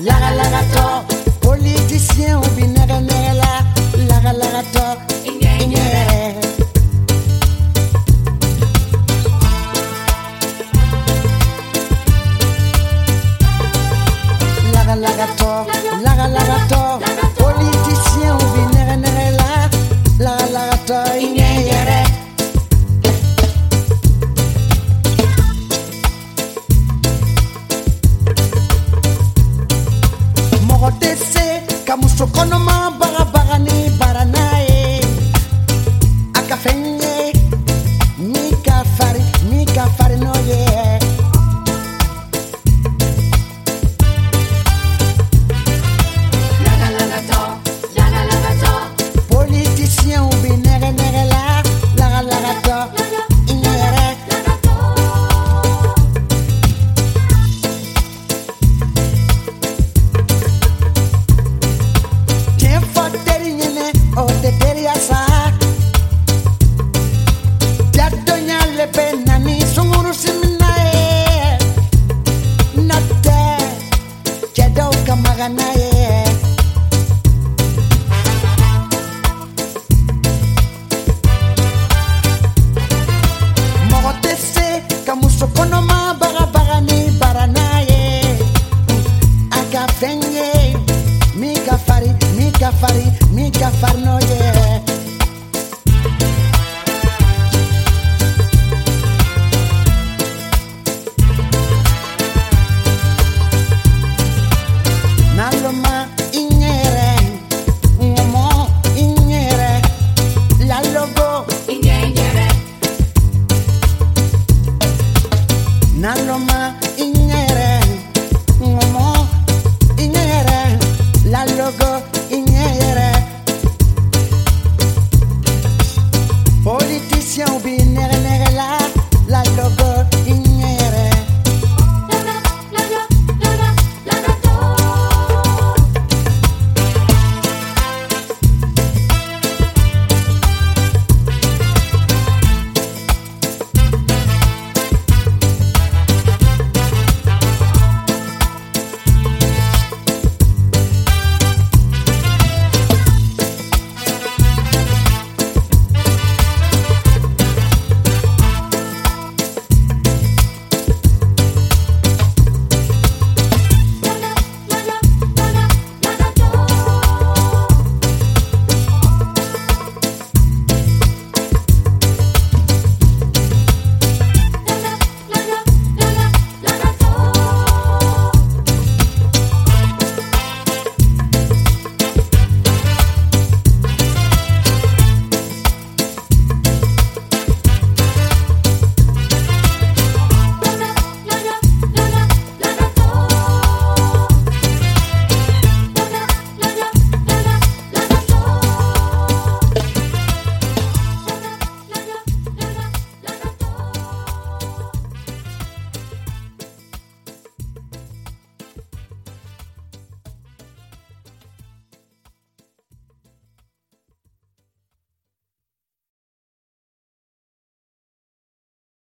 to, politicien ou bien laga to, ignere. Laga to, politicien ou bien laga to, ignere. Kamuso kono ma baga ni baranae akafenye mika fari no ye laga to politicien ou bien nere laga to ignere o te quería sacar ya doña le pena ni son unos seminae nate ya do kamaganae mogotese kamuso kono ma baga ni baranae akafenye mika fari no ye naloma ignere ngomo ignere la logo ignere naloma